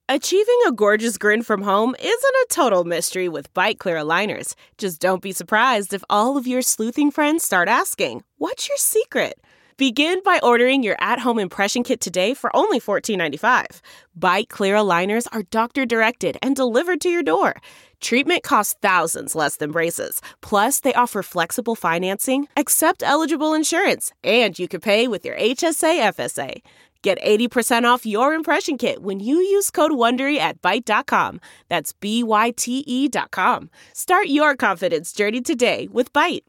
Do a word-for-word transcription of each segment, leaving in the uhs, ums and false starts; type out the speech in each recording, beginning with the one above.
Achieving a gorgeous grin from home isn't a total mystery with Byte Clear aligners. Just don't be surprised if all of your sleuthing friends start asking, "What's your secret?" Begin by ordering your at-home impression kit today for only fourteen ninety-five. Byte Clear aligners are doctor-directed and delivered to your door. Treatment costs thousands less than braces. Plus, they offer flexible financing, accept eligible insurance, and you can pay with your H S A F S A. Get eighty percent off your impression kit when you use code WONDERY at byte dot com. That's B Y T E dot com. Start your confidence journey today with Byte.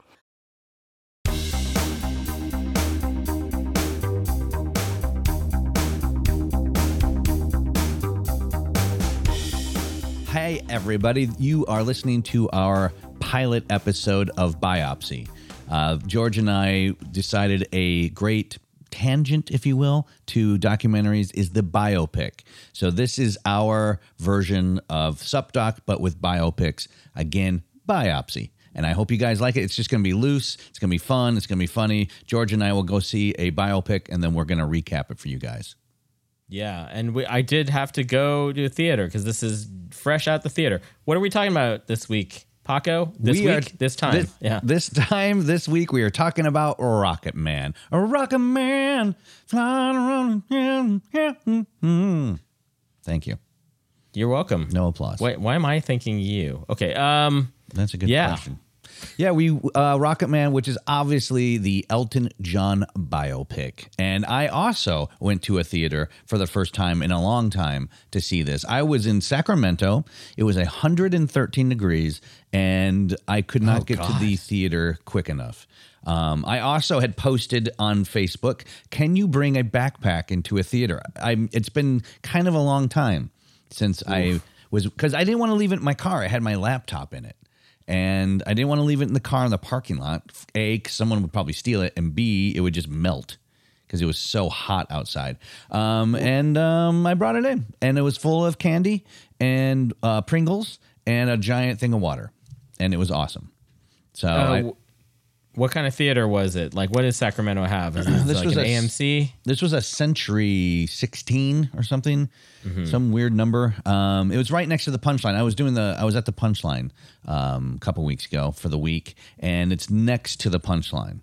Hey, everybody. You are listening to our pilot episode of Biopsy. Uh, George and I decided a great tangent, if you will, to documentaries is the biopic. So this is our version of SupDoc, but with biopics. Again, Biopsy. And I hope you guys like it. It's just going to be loose. It's going to be fun. It's going to be funny. George and I will go see a biopic, and then we're going to recap it for you guys. Yeah, and we, I did have to go to a theater because this is fresh out the theater. What are we talking about this week, Paco? This we week? Are, this time? This, yeah. This time, this week, we are talking about Rocket Man. A Rocket Man flying around. Mm-hmm. Thank you. You're welcome. No applause. Wait, why am I thanking you? Okay. Um, That's a good yeah. question. Yeah, we uh, Rocket Man, which is obviously the Elton John biopic. And I also went to a theater for the first time in a long time to see this. I was in Sacramento. It was one hundred thirteen degrees, and I could not Oh, get God. to the theater quick enough. Um, I also had posted on Facebook, can you bring a backpack into a theater? I'm, it's been kind of a long time since Oof. I was, because I didn't want to leave it in my car. I had my laptop in it. And I didn't want to leave it in the car in the parking lot. A, because someone would probably steal it. And B, it would just melt because it was so hot outside. Um, and um, I brought it in. And it was full of candy and uh, Pringles and a giant thing of water. And it was awesome. So, uh, I, what kind of theater was it? Like, what does Sacramento have? Is it this like was an a, A M C? This was a Century sixteen or something. Mm-hmm. Some weird number. Um, it was right next to the Punchline. I was doing the. I was at the Punchline um, a couple weeks ago for the week, and it's next to the Punchline,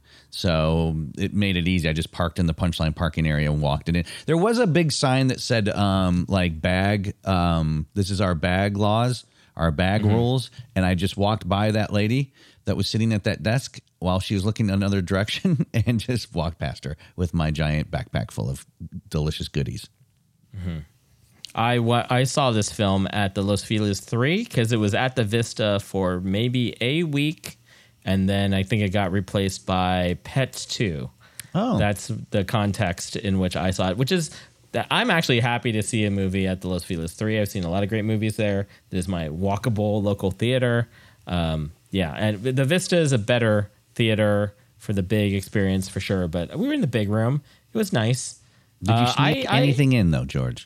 so it made it easy. I just parked in the Punchline parking area and walked it in. There was a big sign that said um, like bag. Um, this is our bag laws, our bag mm-hmm. rules, and I just walked by that lady that was sitting at that desk while she was looking another direction and just walked past her with my giant backpack full of delicious goodies. Mm-hmm. I, wa- I saw this film at the Los Feliz three because it was at the Vista for maybe a week, and then I think it got replaced by Pets two. Oh. That's the context in which I saw it, which is that I'm actually happy to see a movie at the Los Feliz three. I've seen a lot of great movies there. This is my walkable local theater. Um, yeah, and the Vista is a better theater for the big experience for sure, but we were in the big room. It was nice. Did you uh, sneak I, anything I, in, though, George?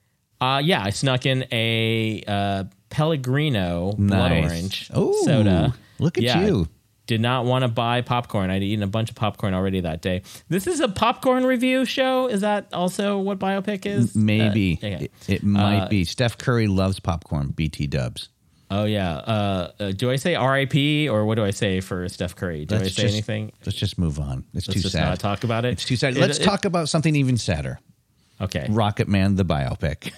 Uh, yeah, I snuck in a uh, Pellegrino Nice. blood orange Ooh, soda. Look at yeah, you. Did not want to buy popcorn. I'd eaten a bunch of popcorn already that day. This is a popcorn review show. Is that also what biopic is? Maybe. Uh, okay. It, it might uh, be. Steph Curry loves popcorn. B T dubs. Oh, yeah. Uh, uh, do I say R I P or what do I say for Steph Curry? Do Let's I say just, anything? Let's just move on. It's Let's too just sad. not talk about it. It's too sad. It, Let's it, talk about something even sadder. Okay. Rocket Man, the biopic.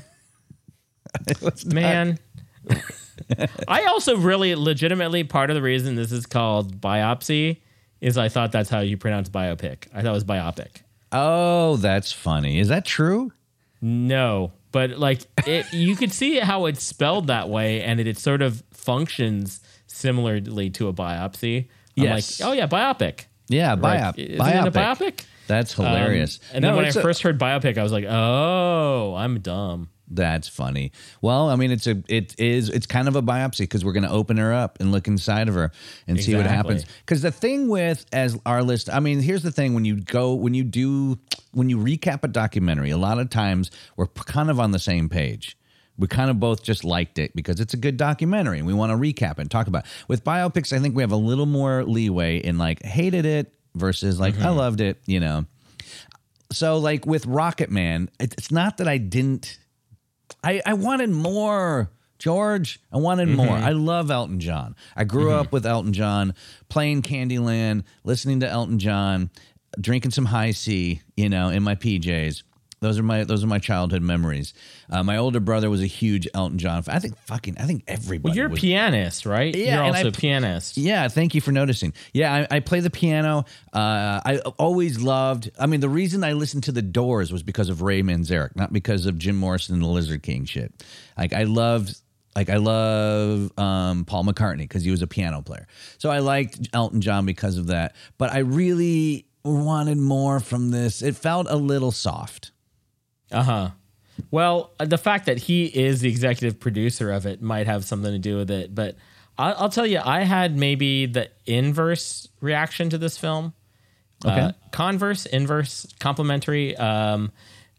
Man. I also really legitimately, part of the reason this is called Biopsy is I thought that's how you pronounce biopic. I thought it was biopic. Oh, that's funny. Is that true? No, but like it, you could see how it's spelled that way, and it, it sort of functions similarly to a biopsy. I'm Yes. like, oh yeah, biopic. Yeah, Like, biop- is biopic. it a biopic? That's hilarious. Um, and No, then when I it's a- first heard biopic, I was like, oh, I'm dumb. That's funny. Well, I mean, it's a it is it's kind of a biopsy because we're going to open her up and look inside of her and see what Exactly. happens. Because the thing with as our list, I mean, here's the thing: when you go, when you do, when you recap a documentary, a lot of times we're p- kind of on the same page. We kind of both just liked it because it's a good documentary and we want to recap it and talk about it. With biopics, I think we have a little more leeway in like hated it versus like Mm-hmm. I loved it, you know. So like with Rocket Man, it- it's not that I didn't I, I wanted more, George. I wanted mm-hmm. more. I love Elton John. I grew mm-hmm. up with Elton John, playing Candyland, listening to Elton John, drinking some High C, you know, in my P Js. Those are my those are my childhood memories. Uh, my older brother was a huge Elton John fan. I think fucking I think everybody. Well, you're was, a pianist, right? Yeah, you're also I, a pianist. Yeah, thank you for noticing. Yeah, I, I play the piano. Uh, I always loved. I mean, the reason I listened to the Doors was because of Ray Manzarek, not because of Jim Morrison and the Lizard King shit. Like I loved. Like I love um, Paul McCartney because he was a piano player. So I liked Elton John because of that. But I really wanted more from this. It felt a little soft. Uh-huh. Well, the fact that he is the executive producer of it might have something to do with it. But I'll, I'll tell you, I had maybe the inverse reaction to this film. Okay. Uh, converse, inverse, complementary. Um,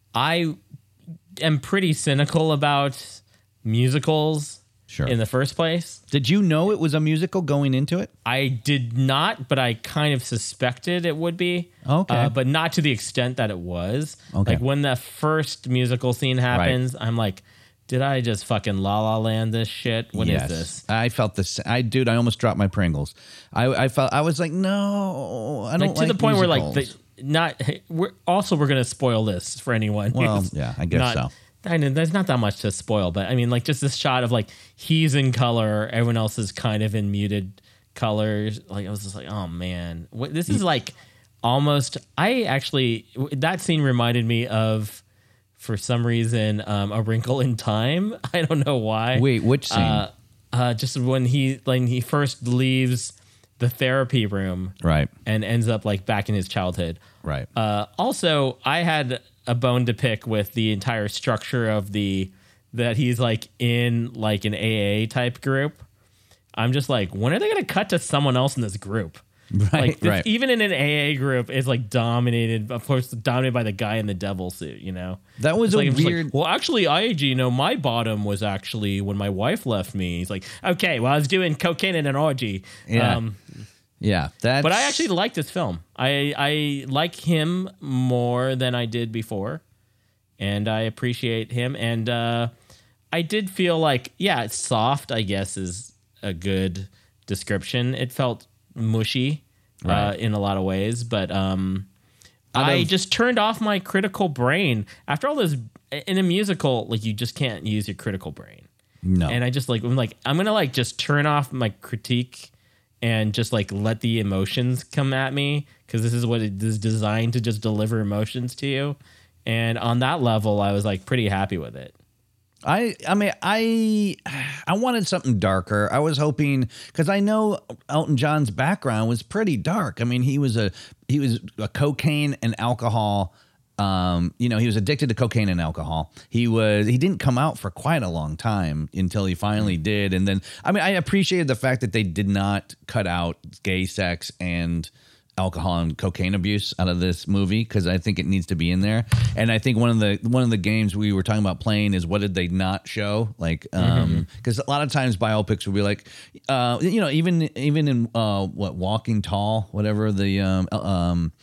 I am pretty cynical about musicals sure. in the first place. Did you know it was a musical going into it? I did not, but I kind of suspected it would be. Okay. Uh, but not to the extent that it was. Okay. Like when the first musical scene happens, right. I'm like, did I just fucking La La Land this shit? What yes. is this? I felt this. I dude, I almost dropped my Pringles. I, I felt I was like, no, I don't like to like the point musicals. where like the, not. We're also we're gonna spoil this for anyone. Well, yeah, I guess not, so. I know there's not that much to spoil, but I mean, like just this shot of like he's in color, everyone else is kind of in muted colors. Like I was just like, oh man, what, this is like almost. I actually that scene reminded me of, for some reason, um, A Wrinkle in Time. I don't know why. Wait, which scene? Uh, uh, just when he like he first leaves the therapy room, right, and ends up like back in his childhood, right. Uh, also, I had a bone to pick with the entire structure of the that he's like in like an A A type group. I'm just like, when are they going to cut to someone else in this group? Right, like this, right. Even in an A A group, it's like dominated, of course, dominated by the guy in the devil suit. You know, that was it's a like, weird. Like, well, actually, I, you know, my bottom was actually when my wife left me. He's like, okay, well, I was doing cocaine in an orgy. Yeah. Um, Yeah, that's... But I actually like this film. I I like him more than I did before, and I appreciate him. And uh, I did feel like, yeah, it's soft, I guess, is a good description. It felt mushy right. uh, in a lot of ways, but um, I of, just turned off my critical brain. After all this, in a musical, like you just can't use your critical brain. No. And I just like, I'm like, I'm going to like just turn off my critique and just like let the emotions come at me, because this is what it is designed to just deliver emotions to you. And on that level, I was like pretty happy with it. I I mean I I wanted something darker. I was hoping, because I know Elton John's background was pretty dark. I mean, he was a he was a cocaine and alcohol. Um, you know, he was addicted to cocaine and alcohol. He was, he didn't come out for quite a long time until he finally did. And then, I mean, I appreciated the fact that they did not cut out gay sex and alcohol and cocaine abuse out of this movie, because I think it needs to be in there. And I think one of the, one of the games we were talking about playing is, what did they not show? Like, um, because mm-hmm. a lot of times biopics will be like, uh, you know, even, even in, uh, what, Walking Tall, whatever the, um, um,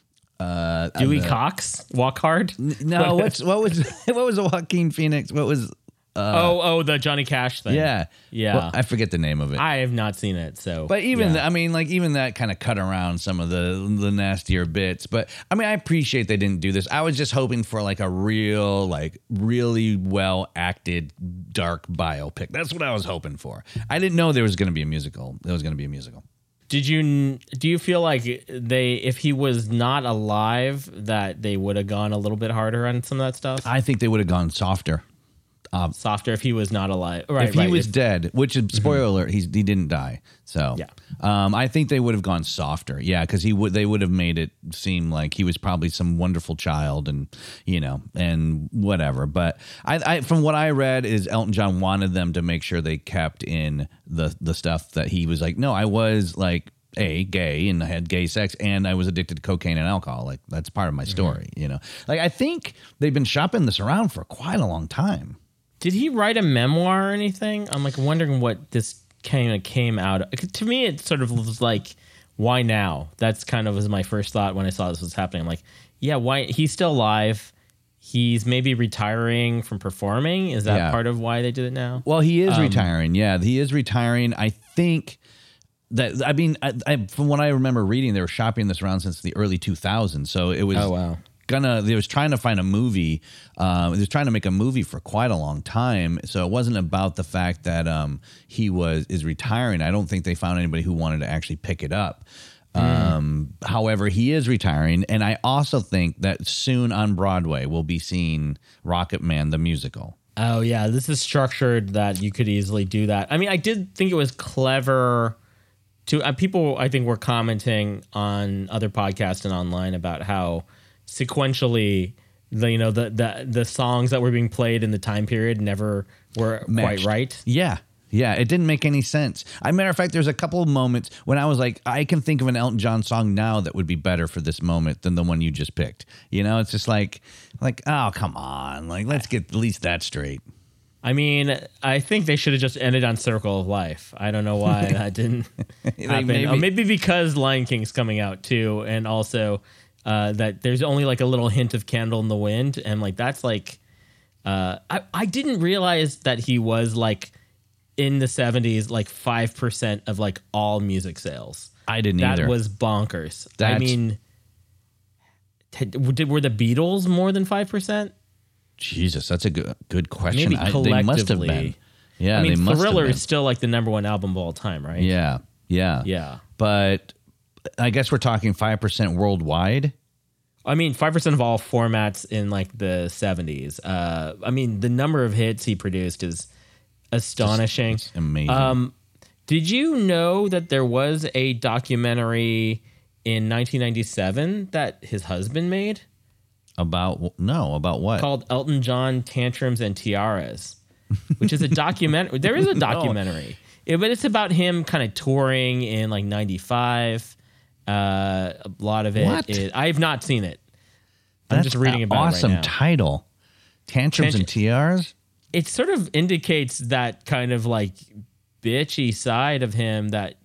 Uh, Dewey uh, Cox, Walk Hard. No, what's what was what was the Joaquin Phoenix? What was? Uh, oh, oh, the Johnny Cash thing. Yeah, yeah. Well, I forget the name of it. I have not seen it, so. But even yeah. the, I mean, like even that kind of cut around some of the the nastier bits. But I mean, I appreciate they didn't do this. I was just hoping for like a real, like really well acted dark biopic. That's what I was hoping for. I didn't know there was going to be a musical. There was going to be a musical. Did you do you feel like they, if he was not alive, that they would have gone a little bit harder on some of that stuff? I think they would have gone softer. Um, softer if he was not alive. Right, if he right. was if, dead, which is spoiler mm-hmm. alert, he's, he didn't die. So yeah. um, I think they would have gone softer. Yeah, because he would they would have made it seem like he was probably some wonderful child, and you know, and whatever. But I, I from what I read is Elton John wanted them to make sure they kept in the the stuff that he was like, no, I was like a gay and I had gay sex and I was addicted to cocaine and alcohol. Like that's part of my story, mm-hmm. you know. Like I think they've been shopping this around for quite a long time. Did he write a memoir or anything? I'm like wondering what this kind of came out of. To me, it sort of was like, why now? That's kind of was my first thought when I saw this was happening. I'm like, yeah, why? He's still alive. he's maybe retiring from performing. Is that Yeah. part of why they did it now? Well, he is Um, retiring. Yeah, he is retiring. I think that, I mean, I, I, from what I remember reading, they were shopping this around since the early two thousands. So it was Oh, wow. gonna, they was trying to find a movie. Um, they was trying to make a movie for quite a long time. So it wasn't about the fact that um, he was is retiring. I don't think they found anybody who wanted to actually pick it up. Um, however, he is retiring, and I also think that soon on Broadway we'll be seeing Rocket Man the musical. Oh, yeah. This is structured that you could easily do that. I mean, I did think it was clever to uh, people, I think, were commenting on other podcasts and online about how sequentially the, you know, the, the, the songs that were being played in the time period never were Matched. quite right. Yeah. Yeah, it didn't make any sense. As a matter of fact, there's a couple of moments when I was like, I can think of an Elton John song now that would be better for this moment than the one you just picked. You know, it's just like, like, oh, come on. Like, let's get at least that straight. I mean, I think they should have just ended on Circle of Life. I don't know why that didn't happen. maybe- Or maybe because Lion King's coming out too, and also uh, that there's only like a little hint of Candle in the Wind, and like that's like, uh, I I didn't realize that he was like in the seventies like five percent of like all music sales. I didn't That either. was bonkers. I That's- mean, t- did, were the Beatles more than five percent? Jesus, that's a good good question. Maybe I, they must have collectively. been. Yeah, I mean, they must Thriller have been. is still like the number one album of all time, right? Yeah, yeah, Yeah. But I guess we're talking five percent worldwide. I mean, five percent of all formats in like the seventies. Uh, I mean, the number of hits he produced is astonishing. It's amazing. Um, did you know that there was a documentary in nineteen ninety-seven that his husband made about no, about what? called Elton John Tantrums and Tiaras, which is a documentary. There is a documentary, Yeah, but it's about him kind of touring in like ninety-five. Uh, a lot of it. What? is- I have not seen it. I'm That's just reading an about awesome it right now. title. Tantrums Tantr- and Tiaras. It sort of indicates that kind of like bitchy side of him that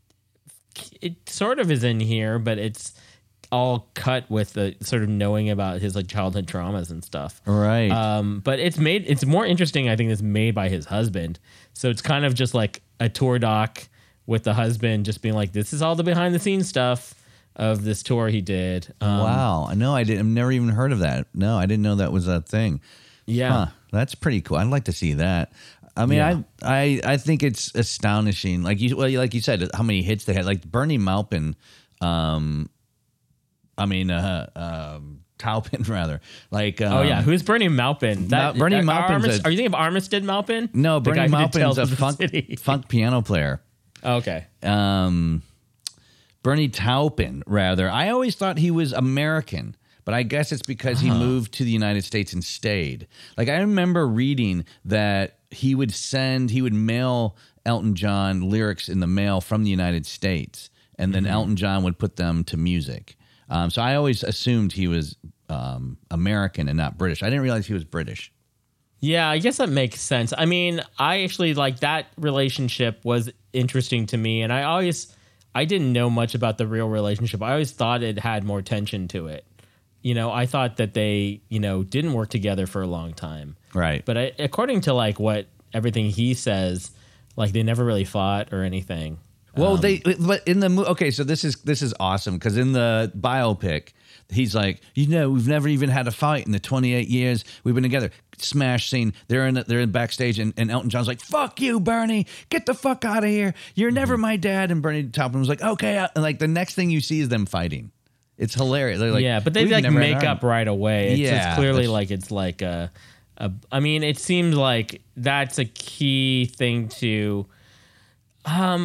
it sort of is in here, but it's all cut with the sort of knowing about his like childhood traumas and stuff. Right. Um, but it's made, it's more interesting, I think, it's made by his husband. So it's kind of just like a tour doc with the husband just being like, this is all the behind the scenes stuff of this tour he did. Um, wow. I know I did. I've never even heard of that. No, I didn't know that was a thing. Yeah. Huh, that's pretty cool. I'd like to see that. I mean, Yeah. I, I I think it's astonishing. Like you, well, like you said, how many hits they had. Like Bernie Maupin, um, I mean, uh, um, Taupin rather. Like, um, Oh yeah, who's Bernie Maupin? Ma- Bernie uh, Maupin's Armis- a- are you thinking of Armistead Maupin? no, The Bernie guy who did Maupin's Tales a of the funk City. funk piano player. Okay. Um, Bernie Taupin, rather. I always thought he was American, but I guess it's because he moved to the United States and stayed. Like, I remember reading that he would send, he would mail Elton John lyrics in the mail from the United States, and then Elton John would put them to music. Um, so I always assumed he was um, American and not British. I didn't realize he was British. Yeah, I guess that makes sense. I mean, I actually like that relationship was interesting to me, and I always I didn't know much about the real relationship. I always thought it had more tension to it. You know, I thought that they, you know, didn't work together for a long time. Right. But I, according to like what everything he says, like they never really fought or anything. Well, they but in the mo- okay, so this is this is awesome because in the biopic, he's like, you know, we've never even had a fight in the twenty-eight years we've been together. Smash scene. They're in they're in backstage, and, and Elton John's like, "Fuck you, Bernie! Get the fuck out of here! You're never my dad." And Bernie Taupin was like, "Okay." And like the next thing you see is them fighting. It's hilarious. They're like, yeah, but they "We've like never had make an up right away. It's, Yeah, it's clearly that's- like it's like a, a. I mean, it seems like that's a key thing to. Um,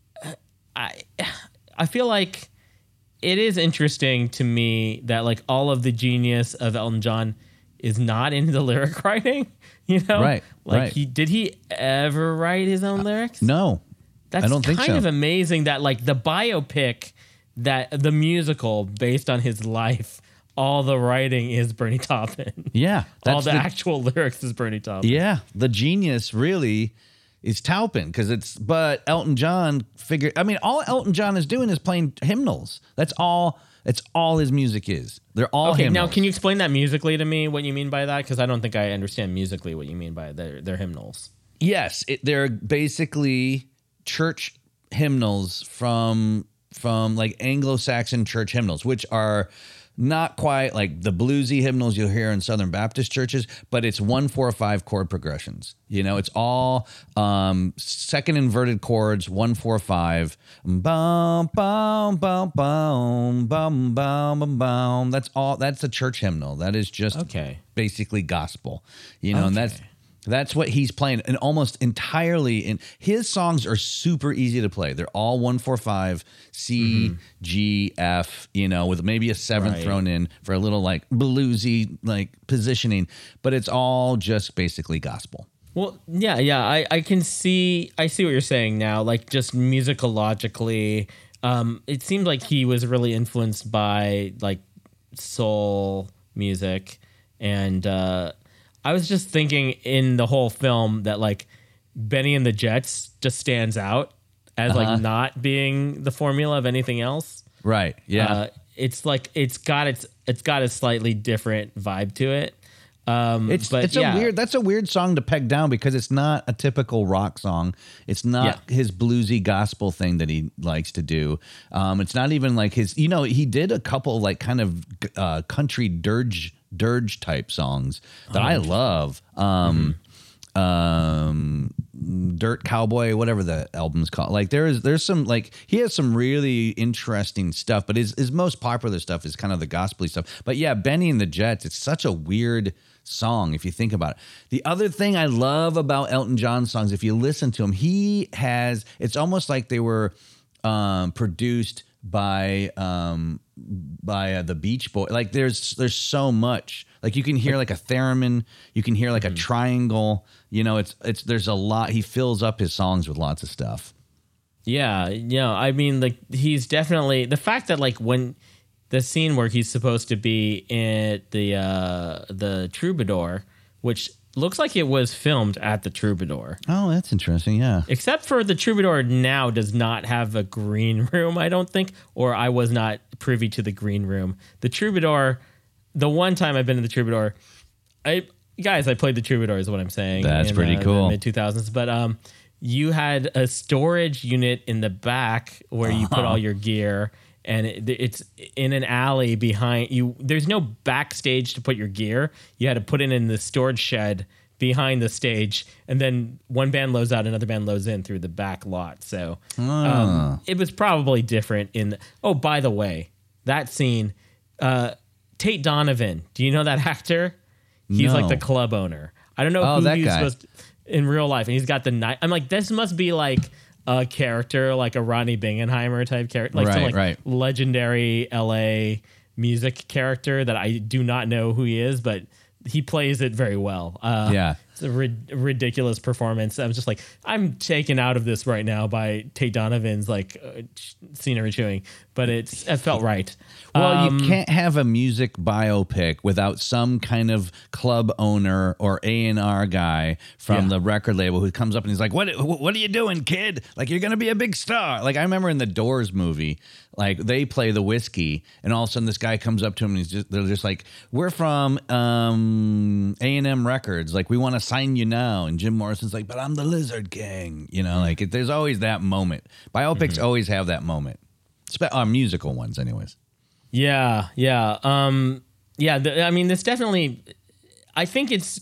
I I feel like it is interesting to me that like all of the genius of Elton John is not in the lyric writing. You know, Right, Like right. he did he ever write his own lyrics? No, That's I don't think kind so. of amazing that like the biopic, that the musical based on his life, all the writing is Bernie Taupin. Yeah, all that's the, the- actual lyrics is Bernie Taupin. Yeah, the genius really is Taupin because it's. But Elton John figured. I mean, all Elton John is doing is playing hymnals. That's all That's all his music is. They're all Okay, hymnals. now can you explain that musically to me, what you mean by that? Because I don't think I understand musically what you mean by their, their hymnals. Yes, it, they're basically church hymnals from from like Anglo-Saxon church hymnals, which are not quite like the bluesy hymnals you'll hear in Southern Baptist churches, but it's one, four, five chord progressions. You know, it's all um, second inverted chords, one, four, five. Bum, bum, bum, bum, bum, bum, bum, bum. That's all. That's a church hymnal. That is just Okay. basically gospel. You know, Okay. and that's that's what he's playing, and almost entirely in his songs are super easy to play. They're all one, four, five, C, mm-hmm. G, F, you know, with maybe a seventh right. thrown in for a little like bluesy like positioning, but it's all just basically gospel. Well, yeah, yeah, I, I can see, I see what you're saying now. Like just musicologically, um, it seemed like he was really influenced by like soul music, and uh, I was just thinking in the whole film that like Benny and the Jets just stands out as uh-huh. like not being the formula of anything else. Right. Yeah. Uh, it's like it's got its it's got a slightly different vibe to it. Um, it's but it's yeah. a weird that's a weird song to peg down because it's not a typical rock song. It's not Yeah. his bluesy gospel thing that he likes to do. Um, it's not even like his. You know, he did a couple like kind of uh, country dirge dirge type songs that oh, I love. Um, mm-hmm. um, Dirt Cowboy, whatever the album's called. Like there is, there's some like he has some really interesting stuff, but his his most popular stuff is kind of the gospel-y stuff. But yeah, Benny and the Jets, it's such a weird song if you think about it. The other thing I love about Elton John songs, if you listen to him, he has. It's almost like they were um, produced by um, by uh, the Beach Boys. Like there's there's so much. Like you can hear like a theremin, you can hear like mm-hmm. a triangle. You know, it's it's there's a lot. He fills up his songs with lots of stuff. Yeah, yeah. I mean, like he's definitely the fact that like when the scene where he's supposed to be at the uh, the Troubadour, which looks like it was filmed at the Troubadour. Oh, that's interesting. Yeah. Except for the Troubadour now does not have a green room, I don't think, or I was not privy to the green room. The Troubadour. The one time I've been to the Troubadour, I guys, I played the Troubadour is what I'm saying. That's in, pretty uh, cool. Mid two thousands, but um, you had a storage unit in the back where you uh-huh. put all your gear, and it, it's in an alley behind you. There's no backstage to put your gear. You had to put it in the storage shed behind the stage, and then one band loads out, another band loads in through the back lot. So uh. um, it was probably different. In the, oh, by the way, that scene. Uh, Tate Donovan, do you know that actor? He's no. like the club owner. I don't know oh, who that he's guy. supposed to, in real life, and he's got the knife. I'm like, this must be like a character, like a Rodney Bingenheimer type character, like right, some like right. legendary L A music character that I do not know who he is, but he plays it very well. Uh, yeah. It's a rid- ridiculous performance. I was just like, I'm taken out of this right now by Tate Donovan's like uh, scenery chewing, but it's it felt right. Well, um, you can't have a music biopic without some kind of club owner or A and R guy from Yeah. the record label who comes up and he's like, "What? What are you doing, kid? Like you're gonna be a big star." Like I remember in the Doors movie, like they play the Whiskey, and all of a sudden this guy comes up to him and he's just they're just like, "We're from um, A and M Records. Like we want to sign you now." And Jim Morrison's like, "But I'm the Lizard King." You know, like it, there's always that moment. Biopics mm-hmm. always have that moment. Spe- uh, musical ones, anyways. Yeah, yeah, um, yeah. The, I mean, this definitely. I think it's.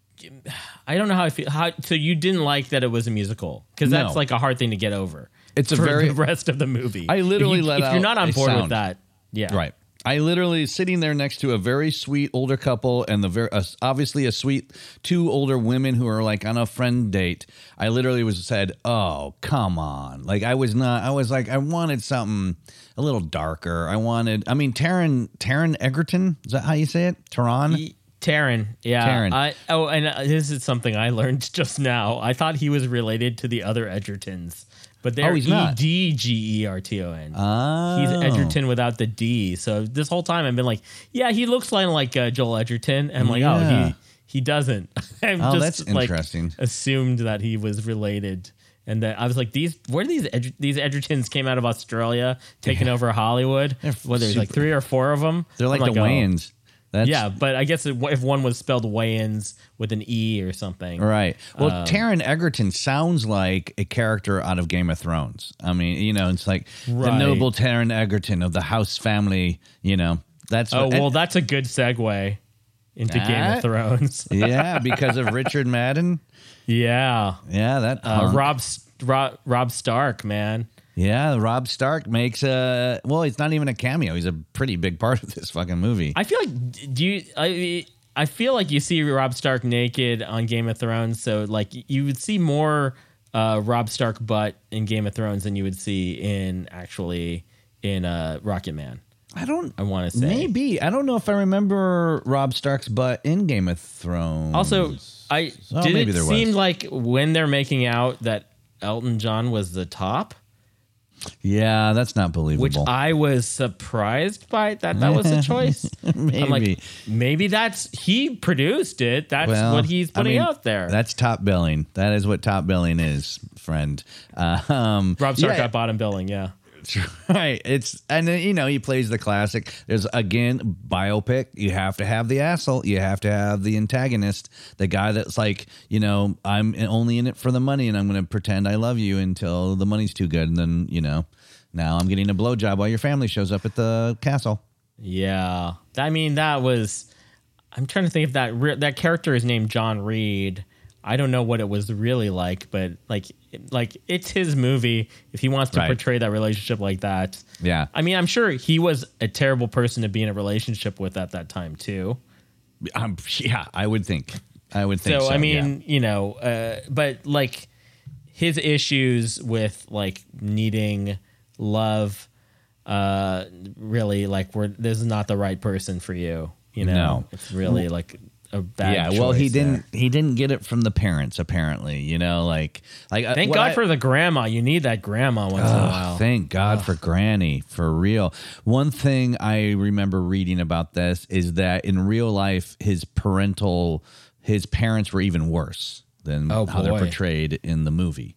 I don't know how I feel. How so you didn't like that it was a musical because that's No. like a hard thing to get over. It's a for very the rest of the movie. I literally if you, let if out you're not on a board sound. with that. Yeah, Right. I literally sitting there next to a very sweet older couple and the very uh, obviously a sweet two older women who are like on a friend date. I literally was said, "Oh, come on!" Like I was not. I was like, I wanted something a little darker. I wanted. I mean, Taron Taron Egerton. Is that how you say it? Taron. Taron, yeah. Taron. I, oh, and uh, this is something I learned just now. I thought he was related to the other Edgertons, but they're Oh, he's E not. D G E R T O N. Oh. He's Edgerton without the D. So this whole time I've been like, yeah, he looks like like uh, Joel Edgerton. And I'm like, Yeah. oh, he he doesn't. I've Oh, just that's like interesting. assumed that he was related. And the, I was like, these where are these Ed, these Edgertons came out of Australia, taking Yeah. over Hollywood. Well, there's like three or four of them. They're like, I'm the oh. Wayans. That's, Yeah, but I guess if one was spelled Wayans with an E or something. Right. Well, Um, Taron Egerton sounds like a character out of Game of Thrones. I mean, you know, it's like the Right. noble Taron Egerton of the House family, you know. That's Oh, what, well, that's a good segue into Game Ah. of Thrones. yeah, because of Richard Madden. Yeah. Yeah, that Uh, punk. Rob, Rob Rob Stark, man. Yeah, Rob Stark makes a well, he's not even a cameo. He's a pretty big part of this fucking movie. I feel like do you I I feel like you see Rob Stark naked on Game of Thrones, so like you would see more uh, Rob Stark butt in Game of Thrones than you would see in actually in uh, Rocket Man. I don't I want to say maybe. I don't know if I remember Rob Stark's butt in Game of Thrones. Also, I Oh, did maybe it there seem was. like when they're making out that Elton John was the top, yeah, that's not believable. which I was surprised by that that was a choice. maybe. I'm like, maybe that's he produced it. That's Well, what he's I putting mean, out there. That's top billing. That is what top billing is, friend. Uh, um, Rob Stark yeah, got bottom billing, yeah. right. It's and then, you know, he plays the classic. There's again biopic. You have to have the asshole. You have to have the antagonist, the guy that's like, you know, I'm only in it for the money, and I'm going to pretend I love you until the money's too good, and then you know, now I'm getting a blowjob while your family shows up at the castle. Yeah, I mean that was. I'm trying to think if that re- that character is named John Reed. I don't know what it was really like, but like, like it's his movie. If he wants to Right. portray that relationship like that, Yeah. I mean, I'm sure he was a terrible person to be in a relationship with at that time too. Um, yeah, I would think. I would think. So, So, I mean, you know, uh, but like his issues with like needing love, uh, really like we're this is not the right person for you. You know, No. it's really like a bad. yeah. Well, he choice didn't. there. He didn't get it from the parents. Apparently, you know, like like. uh, Thank what God I- for the grandma. You need that grandma once in a Oh, while. thank God for Granny, for real. One thing I remember reading about this is that in real life, his parental, his parents were even worse than Oh, how they're boy. portrayed in the movie.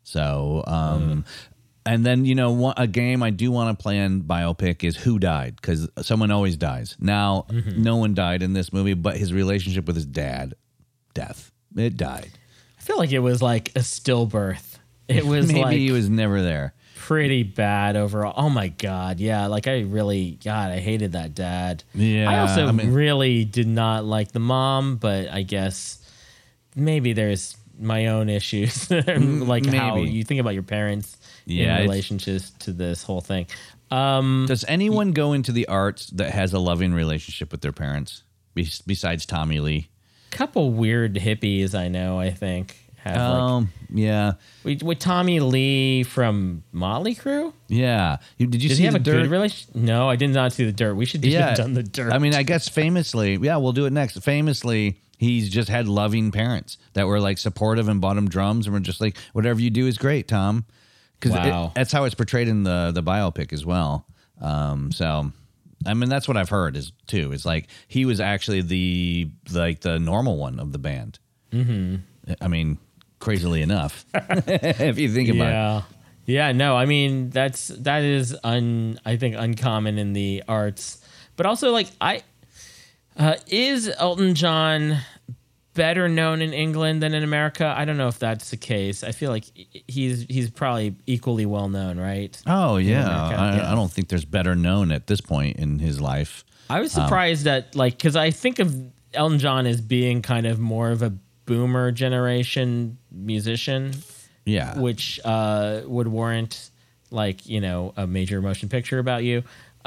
So, um, and then, you know, one, a game I do want to play in biopic is Who Died, because someone always dies. Now, Mm-hmm. no one died in this movie, but his relationship with his dad, death, it died. I feel like it was like a stillbirth. It was Maybe like he was never there. pretty bad overall. Oh my God. Yeah. Like I really, God, I hated that dad. Yeah, I also I mean- really did not like the mom, but I guess maybe there's my own issues. Like how maybe. you think about your parents Yeah, in it's- relationships to this whole thing. Um, Does anyone go into the arts that has a loving relationship with their parents be- besides Tommy Lee? couple weird hippies I know, I think. Have like, Um, yeah, with, with Tommy Lee from Motley Crue. yeah. You, did you Did see he have the a dirt? good relationship? No, I did not see the dirt. We should yeah, have done the dirt. I mean, I guess famously, yeah, we'll do it next. Famously, he's just had loving parents that were like supportive and bought him drums and were just like, whatever you do is great, Tom. Because Wow. that's how it's portrayed in the the biopic as well. Um, so. I mean, that's what I've heard is too. It's like he was actually the like the normal one of the band. Mm-hmm. I mean, crazily enough, if you think about it. yeah, yeah. No, I mean that's that is un I think uncommon in the arts, but also like I uh, is Elton John better known in England than in America? I don't know if that's the case. I feel like he's he's probably equally well known, right? Oh yeah. America, I, yeah. I don't think there's better known at this point in his life. I was surprised that like because I think of Elton John as being kind of more of a boomer generation musician, Yeah, which uh, would warrant like you know a major motion picture about you.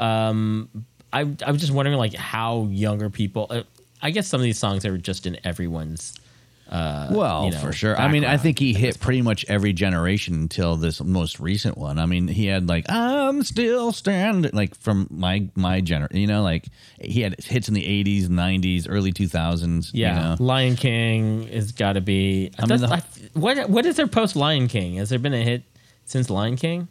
Um, I I was just wondering like how younger people. Uh, I guess some of these songs are just in everyone's. Uh, well, you know, for sure. I mean, I background think he at hit this pretty much every generation until this most recent one. I mean, he had like "I'm Still Standing," like from my my gener. You know, like he had hits in the eighties, nineties, early two thousands. Yeah, you know? Lion King has got to be. I mean, the- I, what what is there post Lion King? Has there been a hit since Lion King?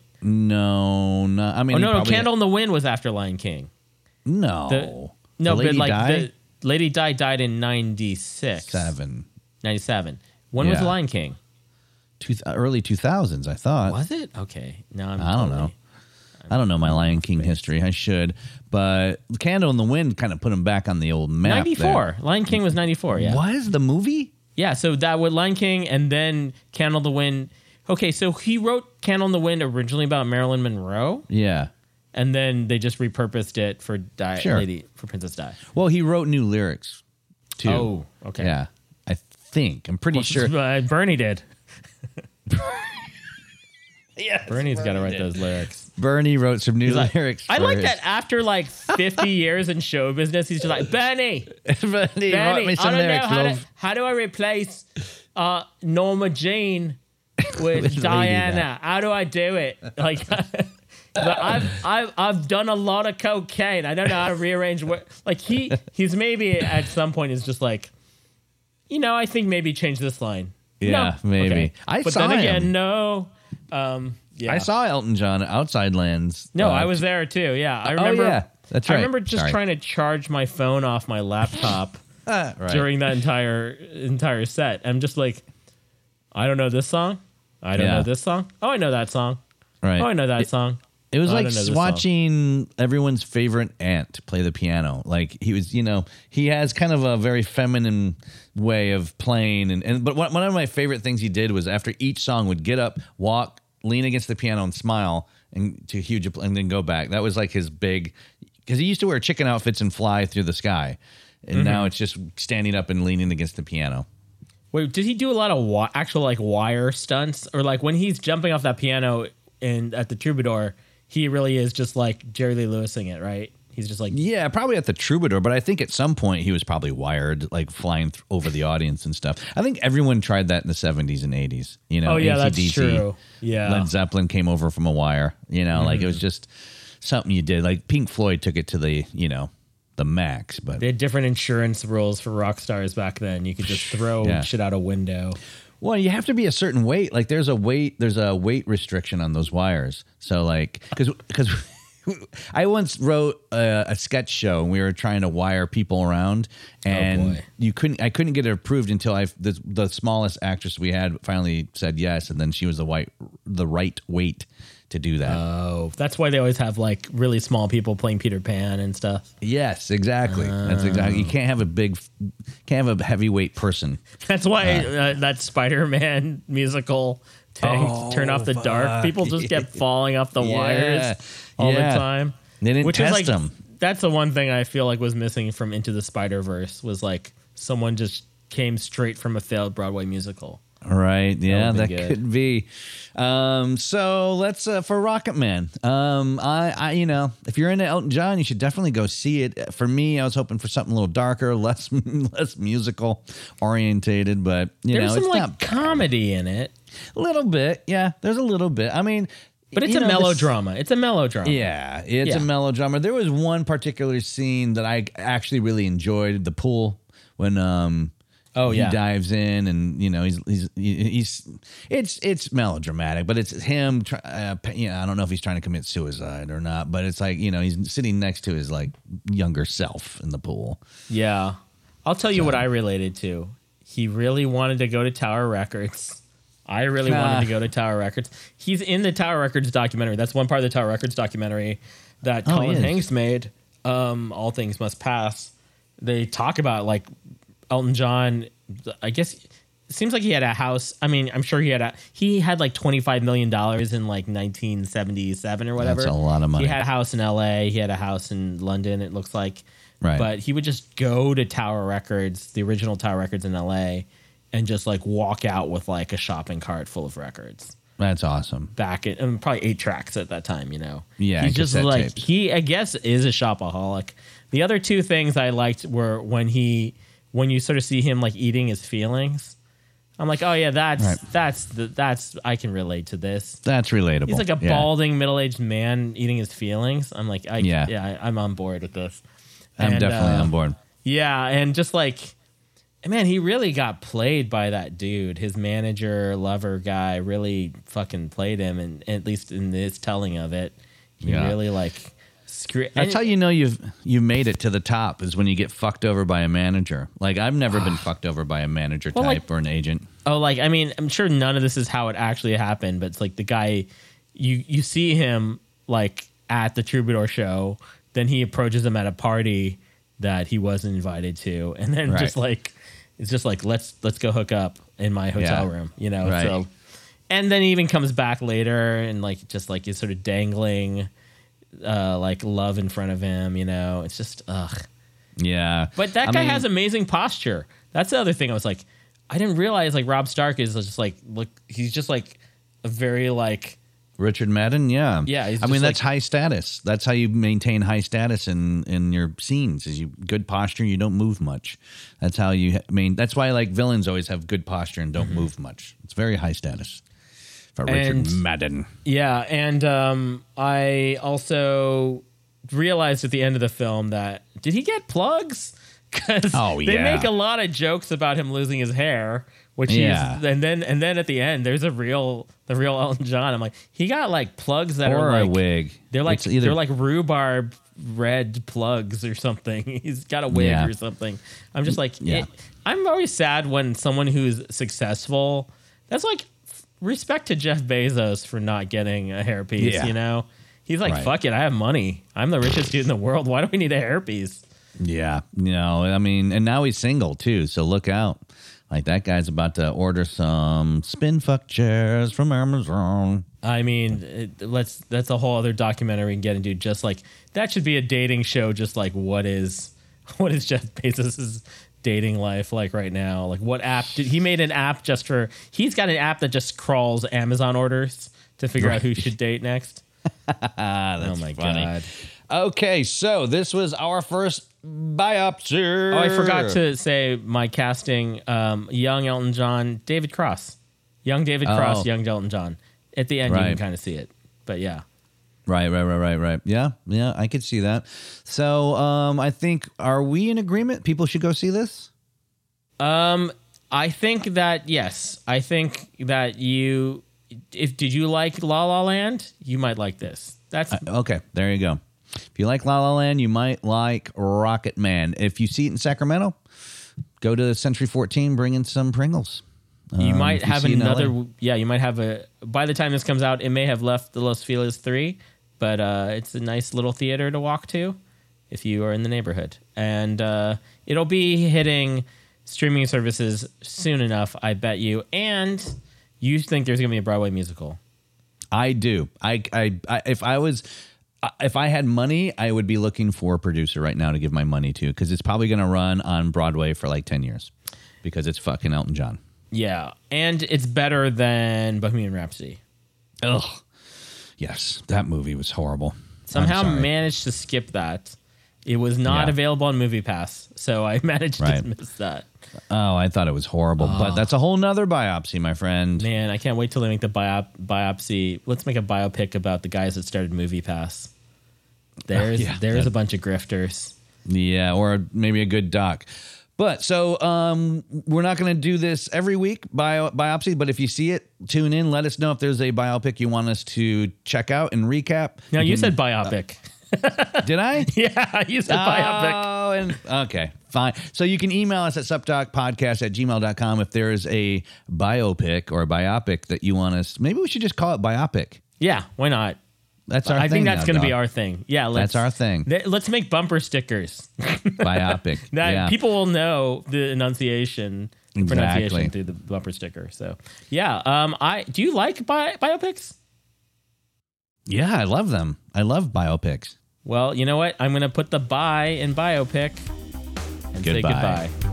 No, no. I mean, Oh he no, no, probably- Candle in the Wind was after Lion King. No, The, no, The Lady but like Di? the Lady Di died in ninety-six. seven. ninety-seven. When was Yeah. Lion King? two, early two thousands, I thought. Was it? Okay. No, I'm I don't totally, know. I don't know my Lion King history. I should. But Candle in the Wind kind of put him back on the old map. ninety-four. There. Lion King was ninety-four, yeah. Was the movie? Yeah, so that would Lion King and then Candle in the Wind. Okay, so he wrote Candle in the Wind originally about Marilyn Monroe. Yeah. And then they just repurposed it for Di, Sure. Lady for Princess Di. Well, he wrote new lyrics too. Oh, okay. Yeah. I think. I'm pretty Well, sure. uh, Bernie did. Yes, Bernie's got to write did. those lyrics. Bernie wrote some new Like, lyrics. I for like his- that after like fifty years in show business, he's just like, Bernie, Bernie, wrote me Bernie, some I don't lyrics, know how to, love. how do I replace uh, Norma Jean with, With Lady Diana? Di. How do I do it? Like, but I've, I've I've done a lot of cocaine. I don't know how to rearrange. What, like he he's maybe at some point is just like, you know, I think maybe change this line. Yeah, No. maybe. Okay. I but saw then again, him. no. Um, yeah. I saw Elton John at Outside Lands. No, uh, I was there too. Yeah, I Oh, remember. yeah. That's I right. remember just Sorry. trying to charge my phone off my laptop Ah, right. during that entire entire set. I'm just like, I don't know this song. I don't Yeah. know this song. Oh, I know that song. Right. Oh, I know that It- song. It was Oh, I like don't know this song. watching everyone's favorite aunt play the piano. Like he was, you know, he has kind of a very feminine way of playing. And, and but one one of my favorite things he did was after each song would get up, walk, lean against the piano and smile and to huge and then go back. That was like his big, because he used to wear chicken outfits and fly through the sky. And Mm-hmm. now it's just standing up and leaning against the piano. Wait, did he do a lot of wi- actual like wire stunts, or like when he's jumping off that piano in at the Troubadour? He really is just like Jerry Lee Lewising it, right? He's just like, Yeah, probably at the Troubadour, but I think at some point he was probably wired, like flying th- over the audience and stuff. I think everyone tried that in the seventies and eighties. You know, oh yeah, that's A C D C, true. Yeah, Led Zeppelin came over from a wire. You know, like it Mm-hmm. was just something you did. Like Pink Floyd took it to the, you know, the max. But they had different insurance rules for rock stars back then. You could just throw Yeah. shit out a window. well, you have to be a certain weight. Like there's a weight, there's a weight restriction on those wires. So like, because because. I once wrote a, a sketch show and we were trying to wire people around, and boy. you couldn't. I couldn't get it approved until I the, the smallest actress we had finally said yes, and then she was the white the right weight to do that. Oh, that's why they always have like really small people playing Peter Pan and stuff. yes, exactly. That's exactly. You can't have a big, can't have a heavyweight person. That's why uh, that Spider-Man musical thing, Oh, Turn Off the Dark, fuck. people just kept falling off the Yeah. wires all Yeah. the time. They didn't Which test is like, them. That's the one thing I feel like was missing from Into the Spider-Verse was like someone just came straight from a failed Broadway musical. Right. Yeah, would've that, been good. could be. Um, so let's uh, for Rocket Man. Um, I, I, you know, if you're into Elton John, you should definitely go see it. For me, I was hoping for something a little darker, less less musical orientated, but you There's know, some it's like not comedy in it, a little bit. Yeah, there's a little bit. I mean, but it's you a know, this- melodrama. It's a melodrama. Yeah, it's Yeah. a melodrama. There was one particular scene that I actually really enjoyed, the pool when um Oh, he yeah. dives in, and you know he's he's he's it's it's melodramatic, but it's him. Try, uh, you know, I don't know if he's trying to commit suicide or not, but it's like, you know, he's sitting next to his like younger self in the pool. Yeah. I'll tell you what I related to. He really wanted to go to Tower Records. I really Ah. wanted to go to Tower Records. He's in the Tower Records documentary. That's one part of the Tower Records documentary that Oh, he Colin is. Hanks made. Um, All Things Must Pass. They talk about like Elton John. I guess it seems like he had a house. I mean, I'm sure he had a he had like twenty-five million dollars in like nineteen seventy-seven or whatever. That's a lot of money. He had a house in L A. He had a house in London, it looks like. Right. But he would just go to Tower Records, the original Tower Records in L A, and just like walk out with like a shopping cart full of records. That's awesome. Back in, I mean, probably eight tracks at that time, you know. Yeah, he's just cassette like tapes. he, I guess, is a shopaholic. The other two things I liked were when he, when you sort of see him like eating his feelings. I'm like, oh yeah, that's Right. that's the, that's I can relate to this. That's relatable. He's like a Yeah. balding middle-aged man eating his feelings. I'm like, I, Yeah. yeah, yeah I, I'm on board with this. I'm And, definitely uh, on board. Yeah, and just like, man, he really got played by that dude. His manager, lover guy really fucking played him, and at least in his telling of it, he Yeah. really like Screw- That's and- how you know you've you've made it to the top is when you get fucked over by a manager. Like I've never been fucked over by a manager Well, type like- or an agent. Oh, like, I mean, I'm sure none of this is how it actually happened, but it's like the guy, you you see him like at the Troubadour show, then he approaches him at a party that he wasn't invited to, and then Right. just like it's just like let's let's go hook up in my hotel Yeah. room, you know. Right. So, and then he even comes back later and like just like is sort of dangling, uh, like love in front of him, you know. It's just ugh. Yeah. But that I guy mean, has amazing posture. That's the other thing. I was like, I didn't realize like Rob Stark is just like look. He's just like a very like Richard Madden, yeah. Yeah, he's I mean, just that's like- high status. That's how you maintain high status in, in your scenes is you good posture, you don't move much. That's how you I mean, that's why like villains always have good posture and don't move much. It's very high status for Richard And- Madden. yeah. And um, I also realized at the end of the film that did he get plugs? Because Oh, they yeah. make a lot of jokes about him losing his hair, which Yeah. he's and then and then at the end there's a real the real Elton John. I'm like, he got like plugs that Or are a like wig. They're like It's either- they're like rhubarb red plugs or something. He's got a wig Yeah. or something. I'm just like, Yeah. it, I'm always sad when someone who's successful. That's like respect to Jeff Bezos for not getting a hairpiece. Yeah. You know, he's like, Right. fuck it, I have money. I'm the richest dude in the world. Why do we need a hairpiece? Yeah. You know, I mean, and now he's single too, so look out. Like that guy's about to order some spin fuck chairs from Amazon. I mean, it, let's that's a whole other documentary we can get into. Just like that should be a dating show. Just like what is what is Jeff Bezos's dating life like right now? Like what app did he made an app just for? He's got an app that just crawls Amazon orders to figure out who should date next. Ah, that's Oh my funny. god! Okay, so this was our first biopsy. Oh, I forgot to say my casting: um, young Elton John, David Cross, young David Cross, Oh. young Elton John. At the end, you Right. can kind of see it, but yeah. Right, right, right, right, right. Yeah, yeah, I could see that. So, um, I think, are we in agreement? People should go see this? Um, I think that yes, I think that you. If did you like La La Land, you might like this. That's Okay, there you go. If you like La La Land, you might like Rocket Man. If you see it in Sacramento, go to Century fourteen, bring in some Pringles. you Um, might if you have see it in L A. another. Yeah, you might have a. By the time this comes out, it may have left the Los Feliz three, but uh, it's a nice little theater to walk to if you are in the neighborhood, and uh, it'll be hitting streaming services soon enough, I bet you. And you think there's gonna be a Broadway musical? I do. I, I, I, if I was, if I had money, I would be looking for a producer right now to give my money to because it's probably going to run on Broadway for like ten years because it's fucking Elton John. Yeah, and it's better than Bohemian Rhapsody. Ugh. Yes, that movie was horrible. Somehow I'm sorry. managed to skip that. It was not Yeah. available on MoviePass, so I managed Right. to miss that. Oh, I thought it was horrible, but that's a whole nother biopsy, my friend. Man, I can't wait till they make the biop- biopsy. Let's make a biopic about the guys that started MoviePass. There's yeah, there's that- a bunch of grifters. Yeah, or maybe a good doc. But so um, we're not going to do this every week, bio, biopsy. But if you see it, tune in. Let us know if there's a biopic you want us to check out and recap. No, you can- said biopic. Did I? Yeah, you said biopic. Oh, and okay, fine. So you can email us at suptalkpodcast at gmail dot com if there is a biopic or a biopic that you want us. Maybe we should just call it biopic. Yeah, why not? That's our I thing think that's now, going to be dog. our thing. Yeah, let's, That's our thing. th- let's make bumper stickers. Biopic. That yeah. people will know the enunciation, Exactly. pronunciation through the bumper sticker. So, yeah. Um, I do you like bi- biopics? Yeah, I love them. I love biopics. Well, you know what? I'm going to put the bye in biopic and say Goodbye. goodbye.